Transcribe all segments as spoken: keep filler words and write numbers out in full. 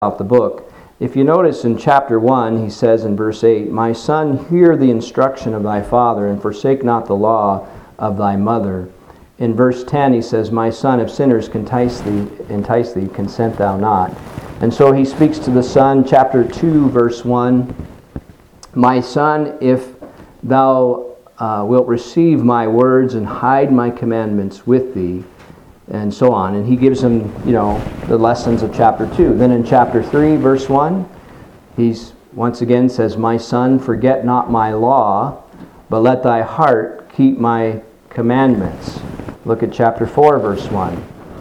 about the book. If you notice in chapter one, he says in verse eight, "My son, hear the instruction of thy father, and forsake not the law of thy mother." In verse ten, he says, "My son, if sinners entice thee, entice thee, consent thou not." And so he speaks to the son, chapter two, verse one, "My son, if thou uh, wilt receive my words and hide my commandments with thee," and so on. And he gives him, you know, the lessons of chapter two. Then in chapter three, verse one, he's once again says, "My son, forget not my law, but let thy heart keep my commandments." Look at chapter four, verse one.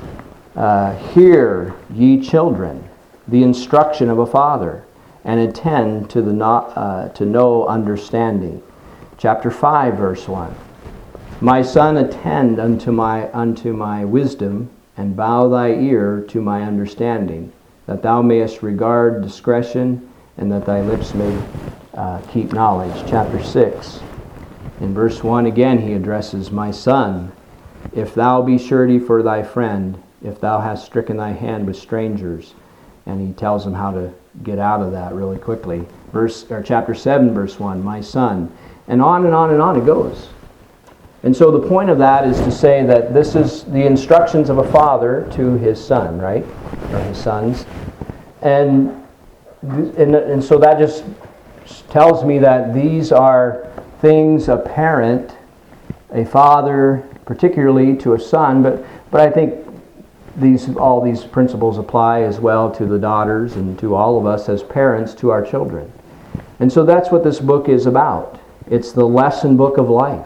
Uh, "Hear, ye children, the instruction of a father, and attend to the not, uh, to know understanding." Chapter five, verse one. "My son, attend unto my unto my wisdom, and bow thy ear to my understanding, that thou mayest regard discretion, and that thy lips may uh, keep knowledge." Chapter six. In verse one again he addresses, "My son, if thou be surety for thy friend, if thou hast stricken thy hand with strangers," and he tells him how to get out of that really quickly. Verse or chapter seven, verse one, "My son," and on and on and on it goes. And so the point of that is to say that this is the instructions of a father to his son, right? Or his sons. And, and, and so that just tells me that these are things a parent, a father, particularly to a son, but, but I think these all these principles apply as well to the daughters and to all of us as parents to our children. And so that's what this book is about. It's the lesson book of life.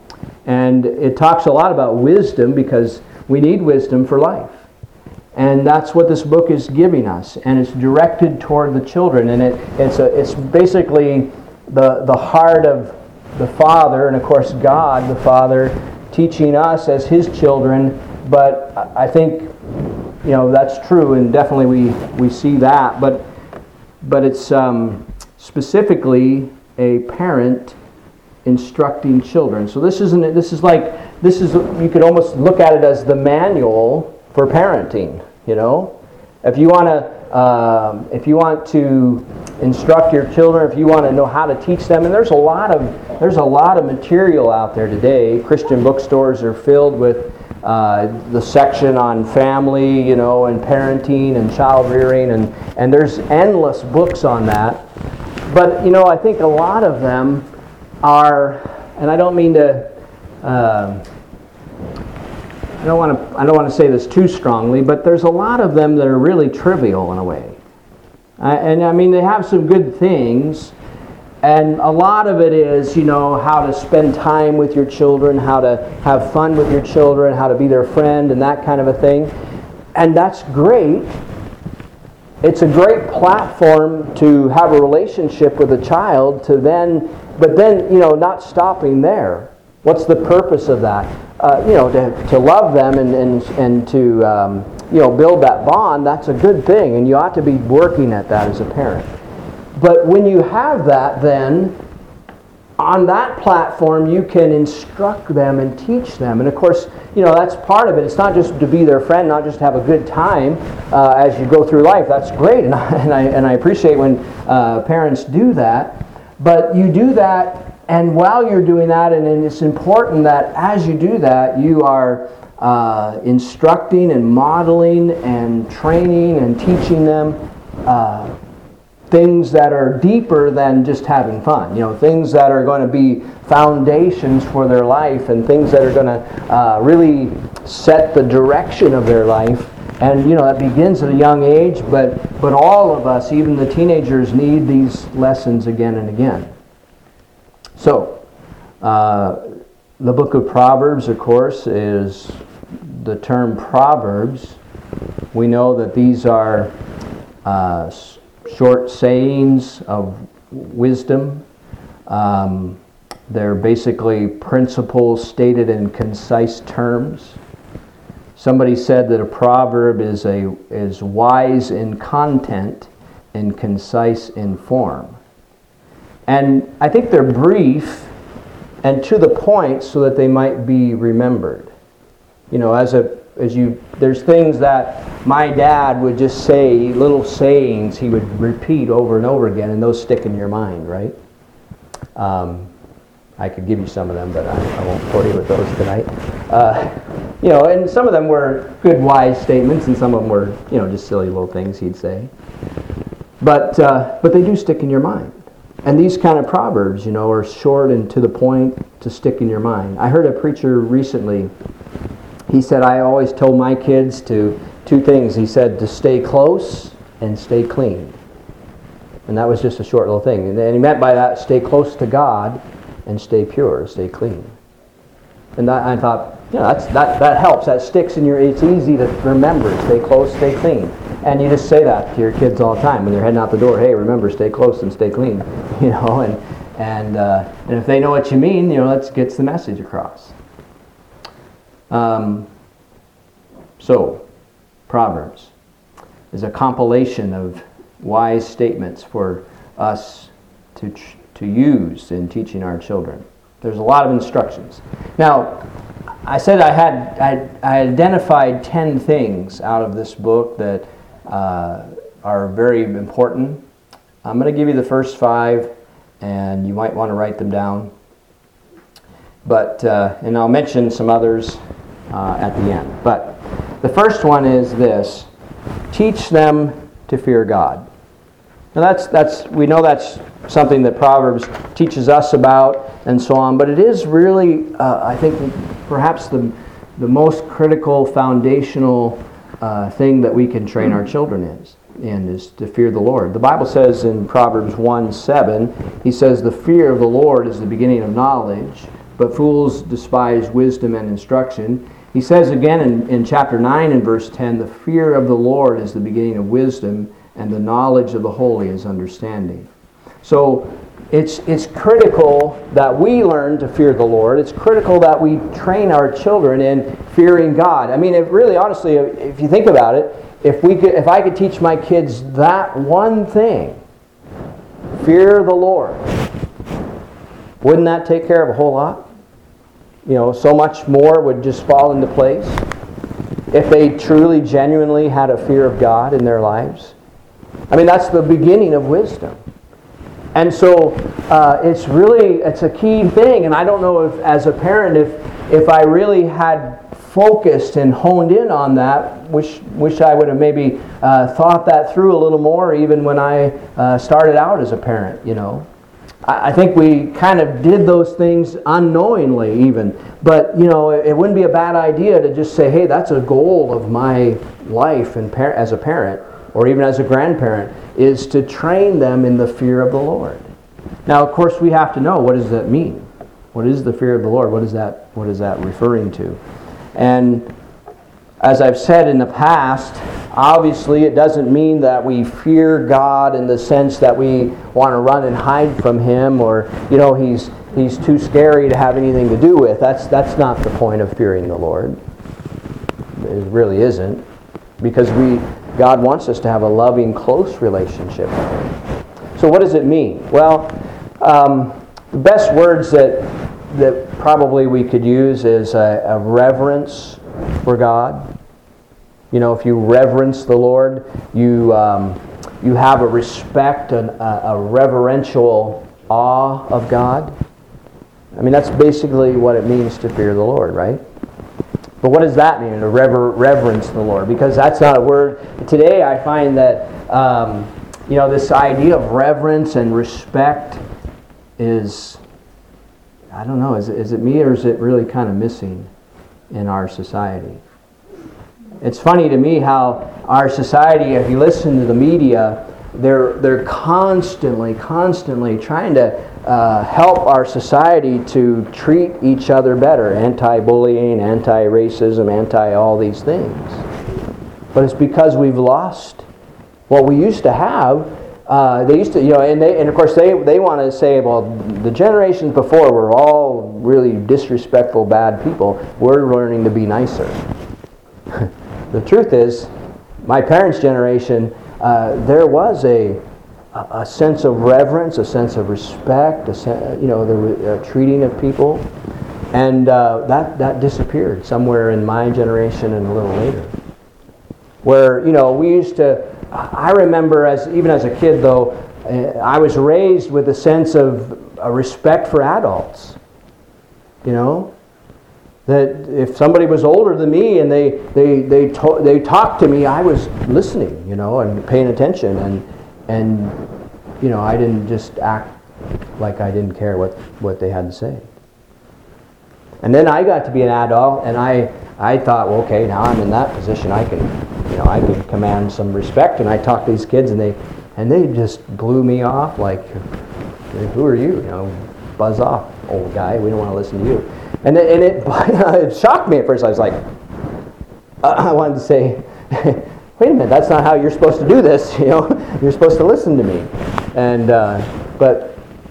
And it talks a lot about wisdom because we need wisdom for life. And that's what this book is giving us. And it's directed toward the children. And it, it's, a, it's basically the, the heart of the Father, and of course God, the Father, teaching us as His children. But I think, you know, that's true, and definitely we, we see that. But, but it's um, specifically a parent instructing children. So this isn't. This is like this is. You could almost look at it as the manual for parenting. You know, if you want to, um, if you want to instruct your children, if you want to know how to teach them, and there's a lot of there's a lot of material out there today. Christian bookstores are filled with uh, the section on family, you know, and parenting and child rearing, and and there's endless books on that. But you know, I think a lot of them are, and I don't mean to, um, I don't want to, I don't want to say this too strongly, but there's a lot of them that are really trivial in a way. Uh, and I mean, they have some good things, and a lot of it is, you know, how to spend time with your children, how to have fun with your children, how to be their friend, and that kind of a thing. And that's great. It's a great platform to have a relationship with a child, to then, but then, you know, not stopping there. What's the purpose of that? Uh, you know, to, to love them and, and, and to, um, you know, build that bond, that's a good thing, and you ought to be working at that as a parent. But when you have that, then, on that platform, you can instruct them and teach them. And of course, you know, that's part of it. It's not just to be their friend, not just to have a good time uh, as you go through life. That's great, and I, and I, and I appreciate when uh, parents do that. But you do that, and while you're doing that, and, and it's important that as you do that, you are uh, instructing and modeling and training and teaching them uh, things that are deeper than just having fun. You know, things that are going to be foundations for their life, and things that are going to uh, really set the direction of their life. And, you know, that begins at a young age, but, but all of us, even the teenagers, need these lessons again and again. So, uh, the book of Proverbs, of course, is the term Proverbs. We know that these are uh, short sayings of wisdom. Um, they're basically principles stated in concise terms. Somebody said that a proverb is a is wise in content and concise in form. And I think they're brief and to the point so that they might be remembered. You know, as a as you, there's things that my dad would just say, little sayings he would repeat over and over again, and those stick in your mind, right? Um, I could give you some of them, but I, I won't bore you with those tonight. Uh, you know, and some of them were good, wise statements, and some of them were, you know, just silly little things he'd say. But uh, but they do stick in your mind. And these kind of proverbs, you know, are short and to the point to stick in your mind. I heard a preacher recently. He said, I always told my kids to two things. He said to stay close and stay clean. And that was just a short little thing. And he meant by that, stay close to God and stay pure, stay clean. And that, I thought, you know, that's, that, that helps. That sticks in your, it's easy to remember. Stay close, stay clean. And you just say that to your kids all the time when they're heading out the door. Hey, remember, stay close and stay clean. You know, and and uh, and if they know what you mean, you know, that gets the message across. Um, so, Proverbs is a compilation of wise statements for us to to use in teaching our children. There's a lot of instructions. Now, I said I had I, I identified ten things out of this book that uh, are very important. I'm going to give you the first five, and you might want to write them down. But uh, and I'll mention some others uh, at the end. But the first one is this: teach them to fear God. Now that's that's we know that's something that Proverbs teaches us about, and so on. But it is really, uh, I think, perhaps the the most critical, foundational uh, thing that we can train our children is, and is to fear the Lord. The Bible says in Proverbs one seven, he says, "The fear of the Lord is the beginning of knowledge, but fools despise wisdom and instruction." He says again in, in chapter nine and verse ten, "The fear of the Lord is the beginning of wisdom, and the knowledge of the holy is understanding." So it's it's critical that we learn to fear the Lord. It's critical that we train our children in fearing God. I mean, if really, honestly, if you think about it, if we could, if I could teach my kids that one thing, fear the Lord, wouldn't that take care of a whole lot? You know, so much more would just fall into place if they truly, genuinely had a fear of God in their lives. I mean, that's the beginning of wisdom. And so uh, it's really, it's a key thing. And I don't know if, as a parent, if if I really had focused and honed in on that, wish, wish I would have maybe uh, thought that through a little more even when I uh, started out as a parent, you know. I, I think we kind of did those things unknowingly even. But, you know, it, it wouldn't be a bad idea to just say, hey, that's a goal of my life and par- as a parent, or even as a grandparent, is to train them in the fear of the Lord. Now, of course, we have to know, what does that mean? What is the fear of the Lord? What is that, what is that referring to? And as I've said in the past, obviously it doesn't mean that we fear God in the sense that we want to run and hide from Him, or, you know, He's He's too scary to have anything to do with. That's that's not the point of fearing the Lord. It really isn't. Because we God wants us to have a loving, close relationship with Him. So what does it mean? Well, um, the best words that that probably we could use is a, a reverence for God. You know, if you reverence the Lord, you um, you have a respect and a, a reverential awe of God. I mean, that's basically what it means to fear the Lord, right? But what does that mean, to rever- reverence the Lord? Because that's not a word. Today I find that, um, you know, this idea of reverence and respect is, I don't know, is, is it me or is it really kind of missing in our society? It's funny to me how our society, if you listen to the media, they're they're constantly, constantly trying to uh, help our society to treat each other better. Anti-bullying, anti-racism, anti-all these things. But it's because we've lost what we used to have. Uh, they used to, you know, and they, and of course they they want to say, well, the generations before were all really disrespectful, bad people. We're learning to be nicer. The truth is, my parents' generation, uh, there was a a sense of reverence, a sense of respect, a sen- you know, the uh, treating of people. And uh, that, that disappeared somewhere in my generation and a little later. Where, you know, we used to, I remember as even as a kid though, I was raised with a sense of a respect for adults. You know? That if somebody was older than me and they they they, to, they talked to me, I was listening, you know, and paying attention. And, and you know, I didn't just act like I didn't care what, what they had to say. And then I got to be an adult, and I, I thought, well, okay, now I'm in that position. I can, you know, I can command some respect. And I talked to these kids, and they, and they just blew me off. Like, who are you? You know, buzz off, old guy. We don't want to listen to you. And it, and it, it shocked me at first. I was like, uh, I wanted to say, wait a minute, that's not how you're supposed to do this. You know, you're supposed to listen to me. And uh, but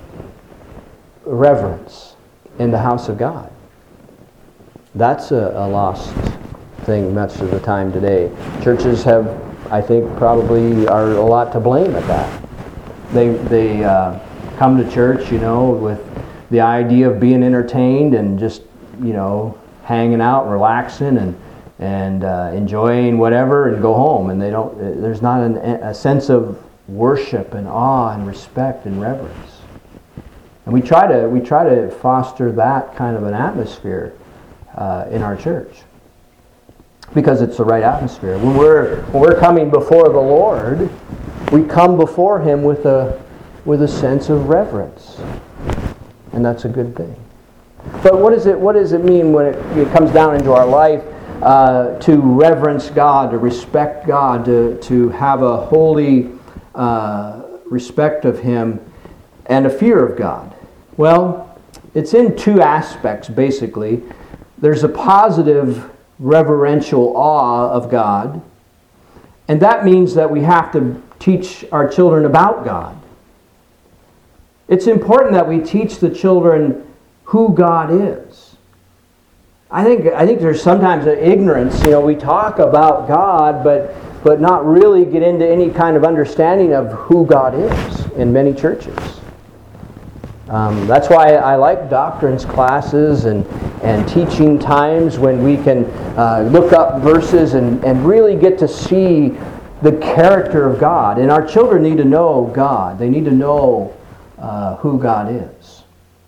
reverence in the house of God. That's a, a lost thing much of the time today. Churches have, I think, probably are a lot to blame at that. They they uh, come to church, you know, with the idea of being entertained and just, you know, hanging out, and relaxing, and and uh, enjoying whatever, and go home. And they don't. There's not an, a sense of worship and awe and respect and reverence. And we try to we try to foster that kind of an atmosphere uh, in our church because it's the right atmosphere. When we're when we're coming before the Lord, we come before Him with a with a sense of reverence, and that's a good thing. But what does it what does it mean when it, it comes down into our life uh, to reverence God, to respect God, to to have a holy uh, respect of Him and a fear of God? Well, it's in two aspects, basically. There's a positive reverential awe of God, and that means that we have to teach our children about God. It's important that we teach the children who God is. I think I think there's sometimes an ignorance. You know, we talk about God, but but not really get into any kind of understanding of who God is in many churches. Um, that's why I like doctrines classes and, and teaching times when we can uh, look up verses and, and really get to see the character of God. And our children need to know God. They need to know uh, who God is.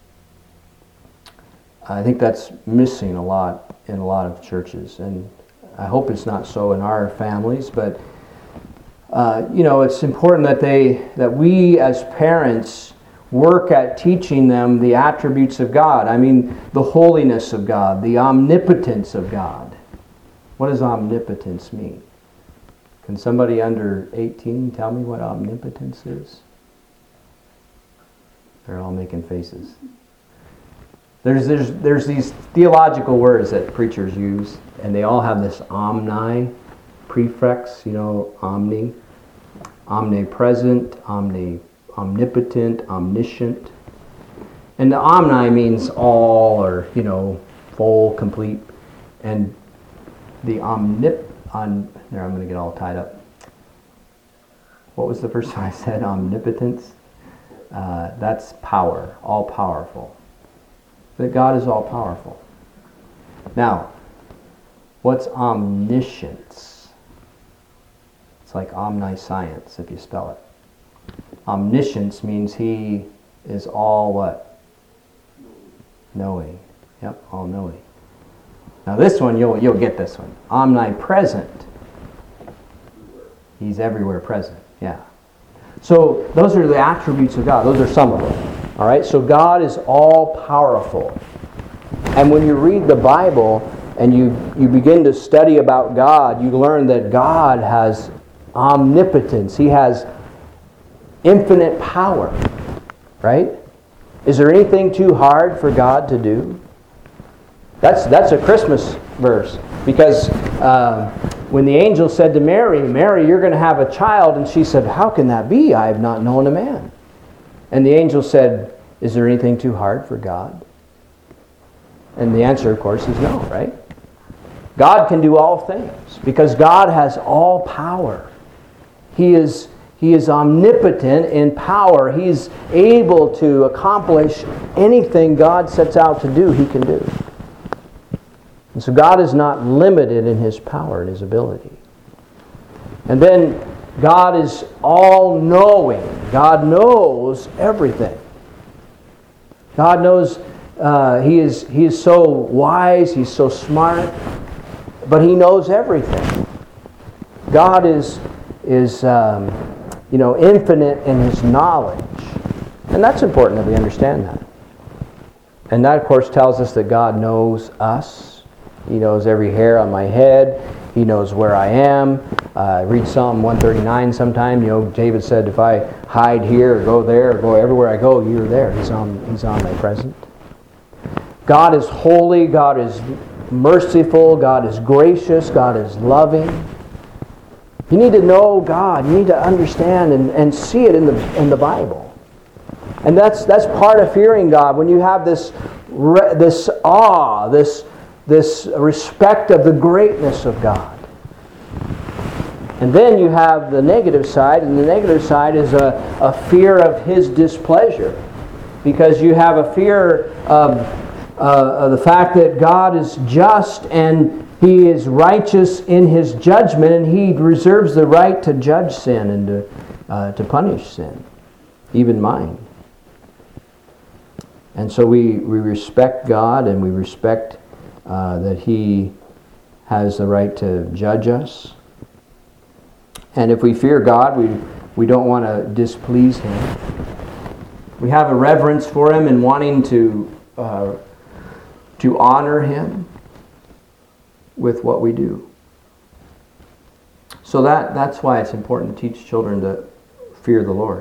I think that's missing a lot in a lot of churches. And I hope it's not so in our families. But, uh, you know, it's important that they that we as parents work at teaching them the attributes of God. I mean, the holiness of God, the omnipotence of God. What does omnipotence mean? Can somebody under eighteen tell me what omnipotence is? They're all making faces. There's, there's, there's these theological words that preachers use, and they all have this omni prefix, you know, omni, omnipresent, omni omnipotent, omniscient. And the omni means all, or, you know, full, complete. And the omnip... On, there, I'm going to get all tied up. What was the first one I said? Omnipotence? Uh, that's power, all-powerful. That God is all-powerful. Now, what's omniscience? It's like omniscience, if you spell it. Omniscience means He is all what? Knowing. Yep, all knowing. Now this one, you'll you'll get this one. Omnipresent. He's everywhere present. Yeah. So those are the attributes of God. Those are some of them. All right. So God is all powerful. And when you read the Bible and you you begin to study about God, you learn that God has omnipotence. He has infinite power, right? Is there anything too hard for God to do? That's that's a Christmas verse, because uh, when the angel said to Mary, Mary, you're going to have a child, and she said, how can that be? I have not known a man. And the angel said, is there anything too hard for God? And the answer, of course, is no, right? God can do all things, because God has all power. He is He is omnipotent in power. He's able to accomplish anything God sets out to do, He can do. And so God is not limited in His power and His ability. And then God is all-knowing. God knows everything. God knows, uh, he is He is so wise, He's so smart, but He knows everything. God is, is um, you know, infinite in His knowledge. And that's important that we understand that. And that, of course, tells us that God knows us. He knows every hair on my head. He knows where I am. Uh, read Psalm one thirty-nine sometime. You know, David said, if I hide here or go there or go everywhere I go, you're there. He's on, he's on my present. God is holy. God is merciful. God is gracious. God is loving. You need to know God. You need to understand and, and see it in the in the Bible. And that's that's part of fearing God. When you have this this awe, this this respect of the greatness of God. And then you have the negative side, and the negative side is a, a fear of His displeasure. Because you have a fear of, uh, of the fact that God is just and He is righteous in His judgment, and He reserves the right to judge sin and to, uh, to punish sin, even mine. And so we, we respect God, and we respect uh, that He has the right to judge us. And if we fear God, we, we don't want to displease Him. We have a reverence for Him and wanting to, uh, to honor Him with what we do. So that, that's why it's important to teach children to fear the Lord.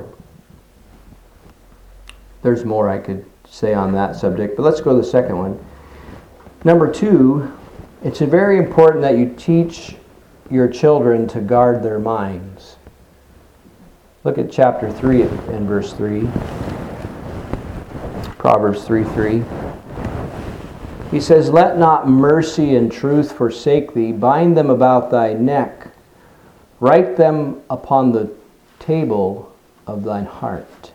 There's more I could say on that subject, but let's go to the second one. Number two, it's very important that you teach your children to guard their minds. Look at chapter three and verse three. Proverbs three three. He says, "Let not mercy and truth forsake thee. Bind them about thy neck. Write them upon the table of thine heart."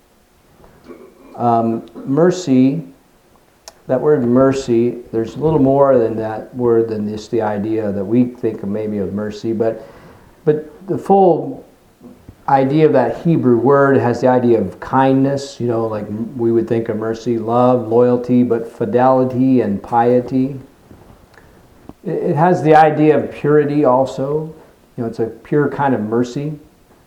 Um, mercy, that word mercy, there's a little more than that word than just the idea that we think of maybe of mercy, but but the full idea of that Hebrew word has the idea of kindness, you know, like we would think of mercy, love, loyalty, but fidelity and piety. It has the idea of purity also. You know, it's a pure kind of mercy.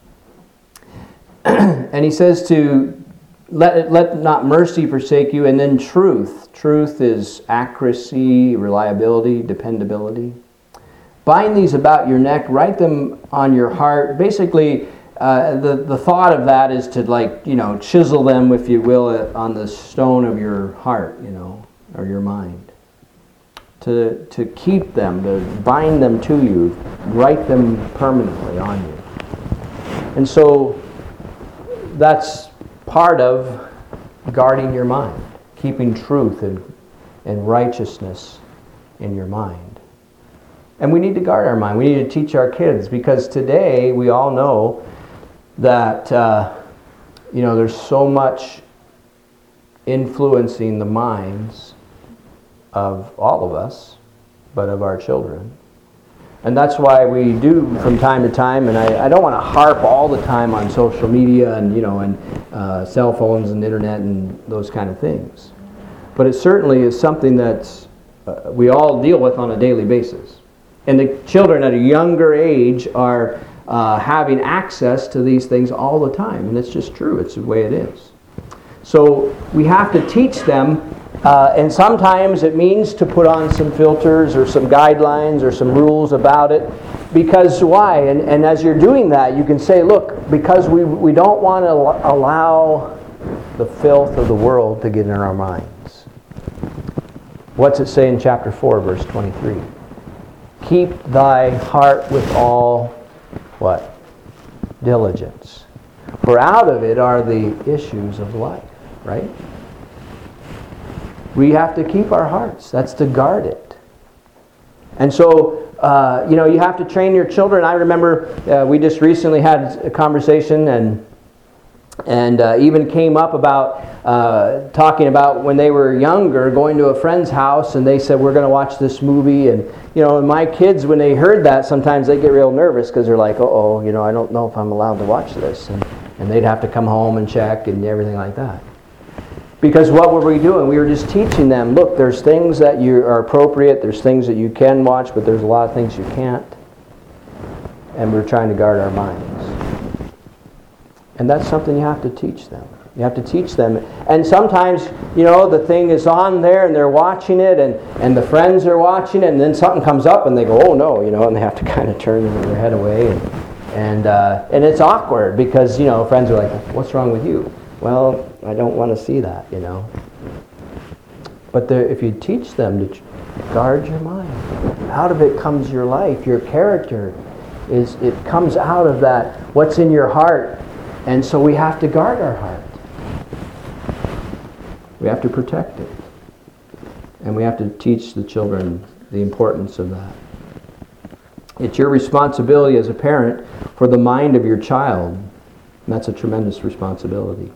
And he says to Let, let not mercy forsake you, and then truth. Truth is accuracy, reliability, dependability. Bind these about your neck, write them on your heart. Basically, uh, the, the thought of that is to, like, you know, chisel them, if you will, on the stone of your heart, you know, or your mind. To, to keep them, to bind them to you, write them permanently on you. And so that's part of guarding your mind, keeping truth and, and righteousness in your mind. And we need to guard our mind. We need to teach our kids, because today we all know that uh, you know there's so much influencing the minds of all of us, but of our children. And that's why we do from time to time, and I, I don't want to harp all the time on social media and, you know, and uh, cell phones and internet and those kind of things. But it certainly is something that uh, we all deal with on a daily basis. And the children at a younger age are uh, having access to these things all the time. And it's just true. It's the way it is. So we have to teach them. Uh, and sometimes it means to put on some filters or some guidelines or some rules about it. Because why? And, and as you're doing that, you can say, look, because we, we don't want to allow the filth of the world to get in our minds. What's it say in chapter four, verse twenty-three? Keep thy heart with all, what? Diligence. For out of it are the issues of life, right? We have to keep our hearts. That's to guard it. And so, uh, you know, you have to train your children. I remember uh, we just recently had a conversation, and And uh, even came up about uh, talking about when they were younger, going to a friend's house, and they said, we're going to watch this movie. And, you know, and my kids, when they heard that, sometimes they get real nervous because they're like, uh-oh, you know, I don't know if I'm allowed to watch this. And, and they'd have to come home and check and everything like that. Because what were we doing? We were just teaching them, look, there's things that you are appropriate, there's things that you can watch, but there's a lot of things you can't. And we're trying to guard our minds. And that's something you have to teach them. You have to teach them. And sometimes, you know, the thing is on there and they're watching it and, and the friends are watching it and then something comes up and they go, oh no, you know, and they have to kind of turn their head away. And and, uh, and it's awkward because, you know, friends are like, what's wrong with you? Well, I don't want to see that, you know. But if you teach them to guard your mind, out of it comes your life, your character. Is it comes out of that, what's in your heart. And so we have to guard our heart. We have to protect it. And we have to teach the children the importance of that. It's your responsibility as a parent for the mind of your child. And that's a tremendous responsibility.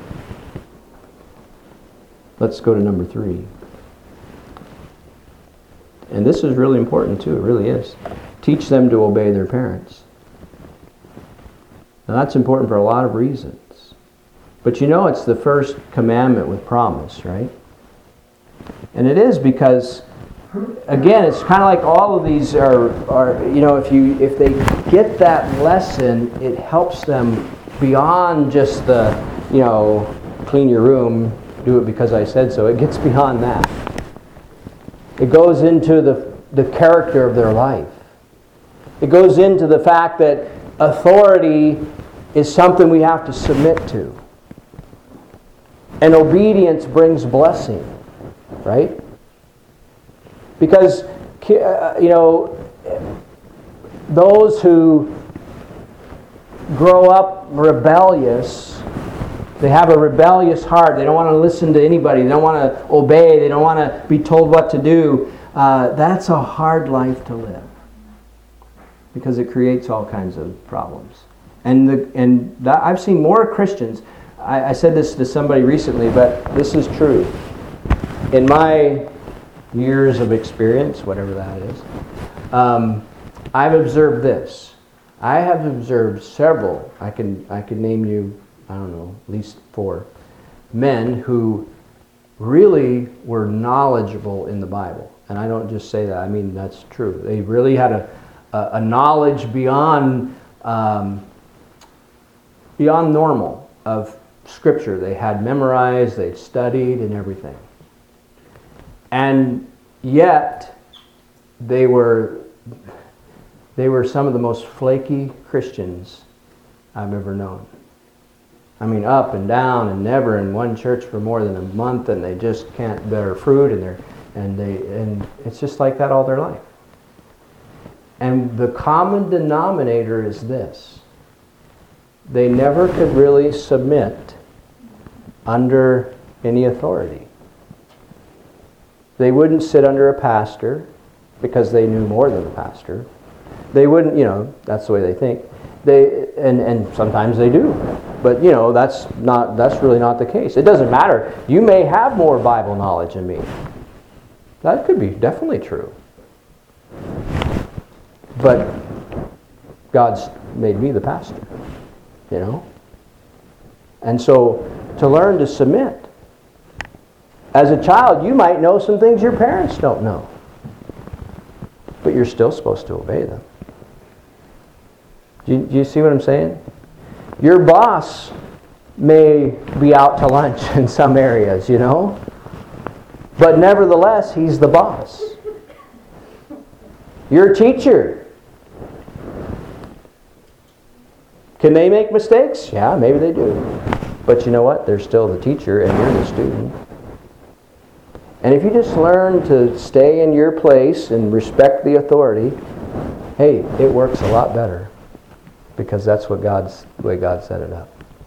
Let's go to number three. And this is really important too, it really is. Teach them to obey their parents. Now that's important for a lot of reasons. But you know it's the first commandment with promise, right? And it is because, again, it's kind of like all of these are, are you know, if you if they get that lesson, it helps them beyond just the, you know, clean your room, do it because I said so. It gets beyond that. It goes into the, the character of their life. It goes into the fact that authority is something we have to submit to. And obedience brings blessing, right? Because, you know, those who grow up rebellious, they have a rebellious heart. They don't want to listen to anybody. They don't want to obey. They don't want to be told what to do. Uh, that's a hard life to live because it creates all kinds of problems. And the, and that, I've seen more Christians. I, I said this to somebody recently, but this is true. In my years of experience, whatever that is, um, I've observed this. I have observed several. I can I can name you, I don't know, at least four men who really were knowledgeable in the Bible. And I don't just say that, I mean that's true. They really had a, a, a knowledge beyond um, beyond normal of Scripture. They had memorized, they'd studied and everything. And yet they were they were some of the most flaky Christians I've ever known. I mean, up and down and never in one church for more than a month, and they just can't bear fruit, and they're and they and it's just like that all their life. And the common denominator is this: they never could really submit under any authority. They wouldn't sit under a pastor because they knew more than the pastor. They wouldn't, you know, that's the way they think. They and, and sometimes they do. But you know, that's not that's really not the case. It doesn't matter. You may have more Bible knowledge than me. That could be definitely true. But God's made me the pastor, you know? And so to learn to submit. As a child, you might know some things your parents don't know. But you're still supposed to obey them. Do you, do you see what I'm saying? Your boss may be out to lunch in some areas, you know? But nevertheless, he's the boss. Your teacher. Can they make mistakes? Yeah, maybe they do. But you know what? They're still the teacher and you're the student. And if you just learn to stay in your place and respect the authority, hey, it works a lot better. Because that's what God's the way God set it up.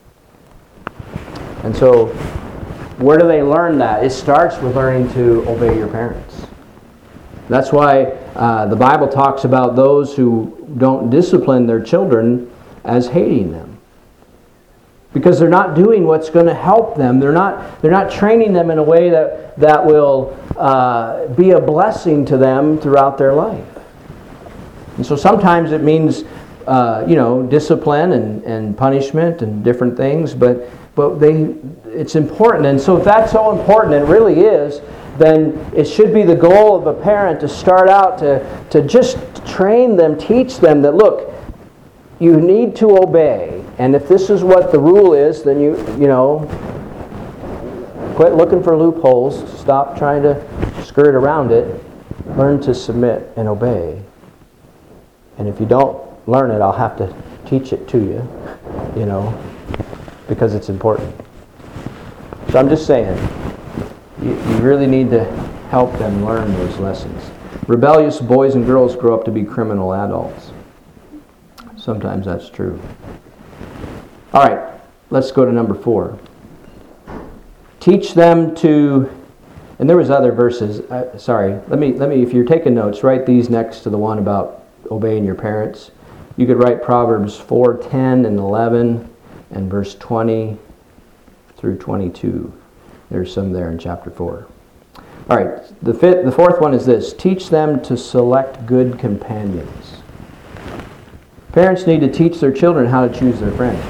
And so, where do they learn that? It starts with learning to obey your parents. That's why uh, the Bible talks about those who don't discipline their children as hating them. because they're not doing what's going to help them. They're not, they're not training them in a way that, that will uh, be a blessing to them throughout their life. And so sometimes it means, uh, you know, discipline and, and punishment and different things, but but they it's important. And so if that's so important, it really is, then it should be the goal of a parent to start out to, to just train them, teach them that, look, you need to obey. And if this is what the rule is, then you, you know, quit looking for loopholes. Stop trying to skirt around it. Learn to submit and obey. And if you don't learn it, I'll have to teach it to you, you know, because it's important. So I'm just saying, you, you really need to help them learn those lessons. Rebellious boys and girls grow up to be criminal adults. Sometimes that's true. All right, let's go to number four. Teach them to, and there was other verses. Uh, sorry, let me let me. If you're taking notes, write these next to the one about obeying your parents. You could write Proverbs four, ten, and eleven, and verse twenty through twenty-two. There's some there in chapter four. All right, the fifth, the fourth one is this: teach them to select good companions. Parents need to teach their children how to choose their friends.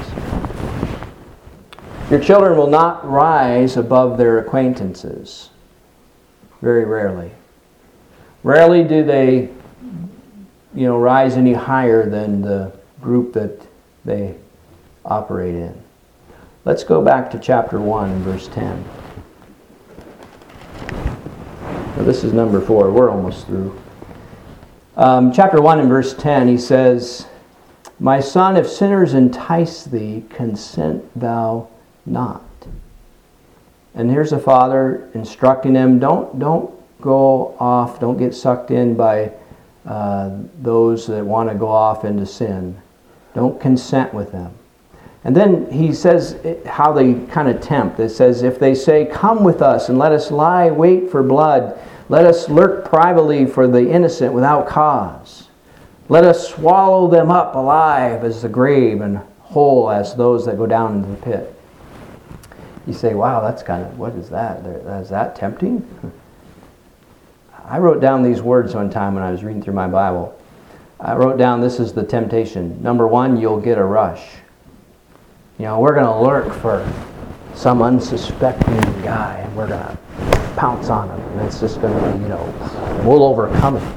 Your children will not rise above their acquaintances. Very rarely. Rarely do they, you know, rise any higher than the group that they operate in. Let's go back to chapter one and verse ten. Now, this is number four. We're almost through. Um, chapter one and verse ten, he says, "My son, if sinners entice thee, consent thou not." And here's a father instructing him, don't, don't go off, don't get sucked in by uh, those that want to go off into sin. Don't consent with them. And then he says how they kind of tempt. It says, if they say, "Come with us and let us lie wait for blood. Let us lurk privately for the innocent without cause. Let us swallow them up alive as the grave and whole as those that go down into the pit." You say, wow, that's kind of, what is that? Is that tempting? I wrote down these words one time when I was reading through my Bible. I wrote down, this is the temptation. Number one, you'll get a rush. You know, we're going to lurk for some unsuspecting guy, and we're going to pounce on him, and it's just going to be, you know, we'll overcome him.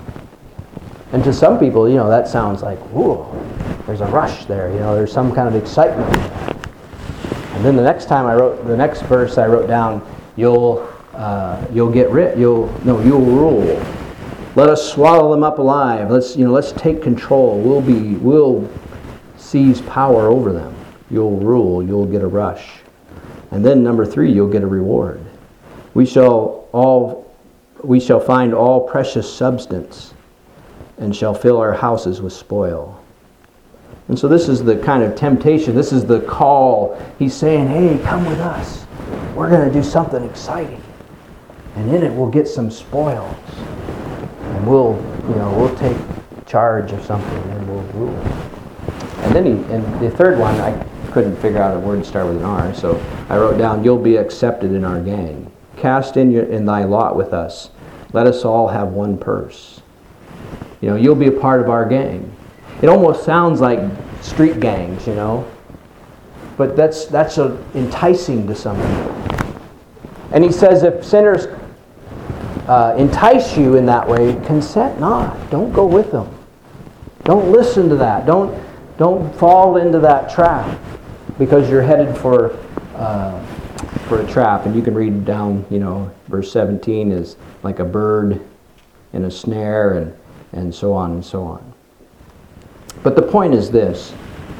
And to some people, you know, that sounds like, whoa, there's a rush there, you know, there's some kind of excitement there. And then the next time I wrote, the next verse I wrote down, you'll, uh, you'll get rid, you'll, no, you'll rule. Let us swallow them up alive. Let's, you know, let's take control. We'll be, we'll seize power over them. You'll rule. You'll get a rush. And then number three, you'll get a reward. We shall all, we shall find all precious substance, and shall fill our houses with spoil. And so this is the kind of temptation. This is the call. He's saying, hey, come with us. We're going to do something exciting. And in it we'll get some spoils. And we'll, you know, we'll take charge of something and we'll rule. And then he, and the third one, I couldn't figure out a word to start with an R, so I wrote down, you'll be accepted in our gang. Cast in, your, in thy lot with us. Let us all have one purse. You know, you'll be a part of our gang. It almost sounds like street gangs, you know. But that's that's a, enticing to some people. And he says if sinners uh, entice you in that way, consent not. Don't go with them. Don't listen to that. Don't don't fall into that trap, because you're headed for uh, for a trap. And you can read down, you know, verse seventeen is like a bird in a snare, and and so on and so on. But the point is this: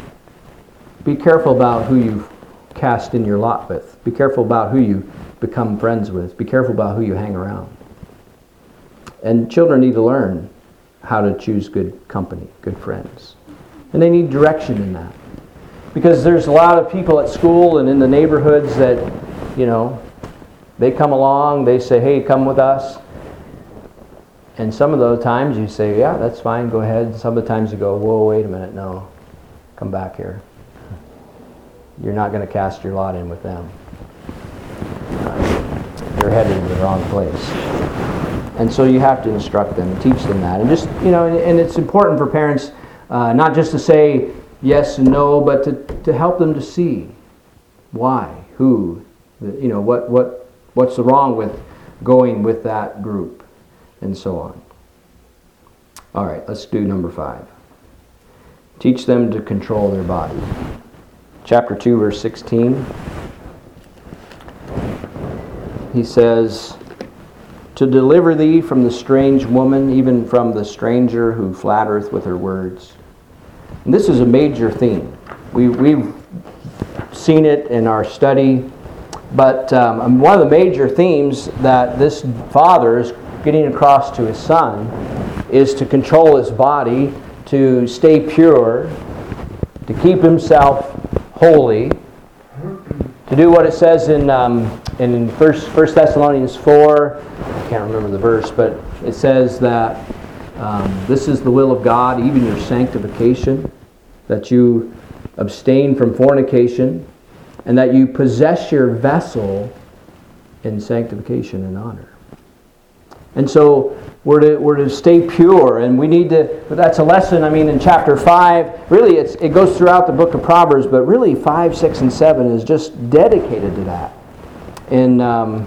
be careful about who you cast in your lot with. Be careful about who you become friends with. Be careful about who you hang around. And children need to learn how to choose good company, good friends. And they need direction in that. Because there's a lot of people at school and in the neighborhoods that, you know, they come along, they say, hey, come with us. And some of those times you say, yeah, that's fine, go ahead. Some of the times you go, whoa, wait a minute, no, come back here. you're not going to cast your lot in with them. You're headed in the wrong place. And so you have to instruct them and teach them that. And just, you know, and, and it's important for parents uh, not just to say yes and no, but to, to help them to see why, who, you know, what, what, what's wrong with going with that group, and so on. All right, let's do number five. Teach them to control their body. Chapter two, verse sixteen. He says, to deliver thee from the strange woman, even from the stranger who flattereth with her words. And this is a major theme. We, we've seen it in our study, but um, one of the major themes that this father is getting across to his son is to control his body, to stay pure, to keep himself holy, to do what it says in um, in First Thessalonians four. I can't remember the verse, but it says that um, this is the will of God, even your sanctification, that you abstain from fornication, and that you possess your vessel in sanctification and honor. And so we're to, we're to stay pure, and we need to, that's a lesson, I mean, in chapter five, really it's, it goes throughout the book of Proverbs, but really five, six, and seven is just dedicated to that. In um,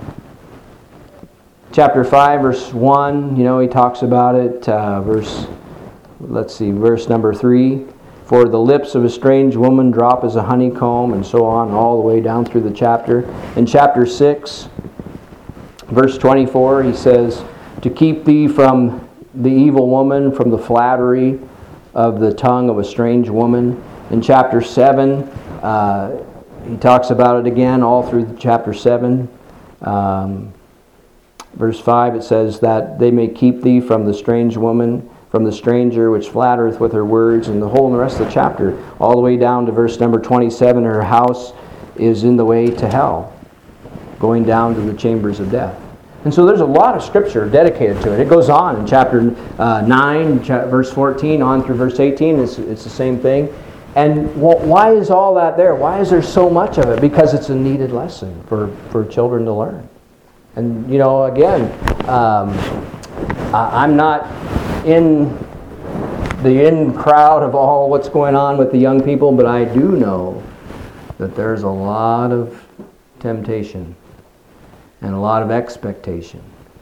chapter five, verse one, you know, he talks about it, uh, verse, let's see, verse number three, for the lips of a strange woman drop as a honeycomb, and so on, all the way down through the chapter. In chapter six, verse twenty-four, he says, to keep thee from the evil woman, from the flattery of the tongue of a strange woman. In chapter seven, uh, he talks about it again all through chapter seven. Um, verse five, it says that they may keep thee from the strange woman, from the stranger which flattereth with her words, and the whole and the rest of the chapter, all the way down to verse number twenty-seven, her house is in the way to hell, going down to the chambers of death. And so there's a lot of scripture dedicated to it. It goes on in chapter uh, nine, verse fourteen, on through verse eighteen. It's, it's the same thing. And why is all that there? Why is there so much of it? Because it's a needed lesson for, for children to learn. And, you know, again, um, I'm not in the in crowd of all what's going on with the young people, but I do know that there's a lot of temptation and a lot of expectation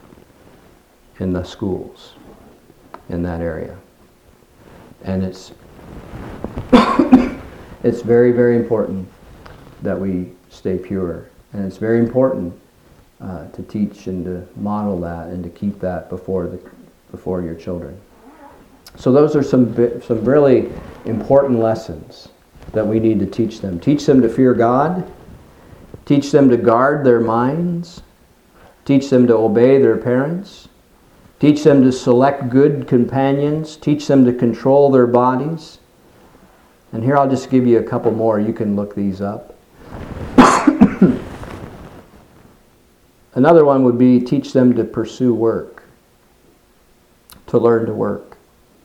in the schools in that area. And it's it's very, very important that we stay pure. And it's very important uh, to teach and to model that and to keep that before the before your children. So those are some some really important lessons that we need to teach them. Teach them to fear God. Teach them to guard their minds. Teach them to obey their parents. Teach them to select good companions. Teach them to control their bodies. And here I'll just give you a couple more. You can look these up. Another one would be teach them to pursue work, to learn to work.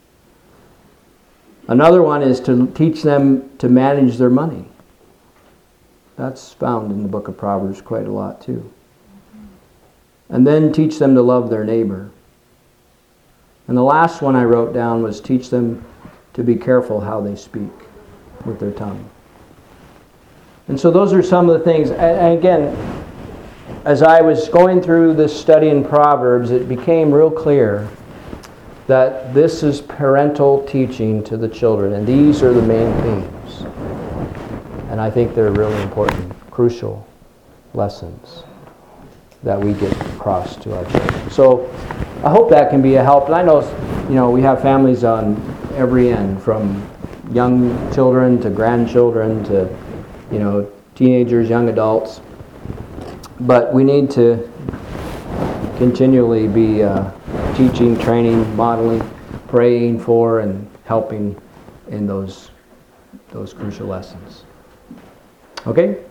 Another one is to teach them to manage their money. That's found in the book of Proverbs quite a lot too. And then teach them to love their neighbor. And the last one I wrote down was teach them to be careful how they speak with their tongue. And so those are some of the things. And again, as I was going through this study in Proverbs, it became real clear that this is parental teaching to the children. And these are the main themes. And I think they're really important, crucial lessons that we get across to our children. So I hope that can be a help. And I know, you know, we have families on every end, from young children to grandchildren to, you know, teenagers, young adults. But we need to continually be uh, teaching, training, modeling, praying for, and helping in those those crucial lessons. Okay?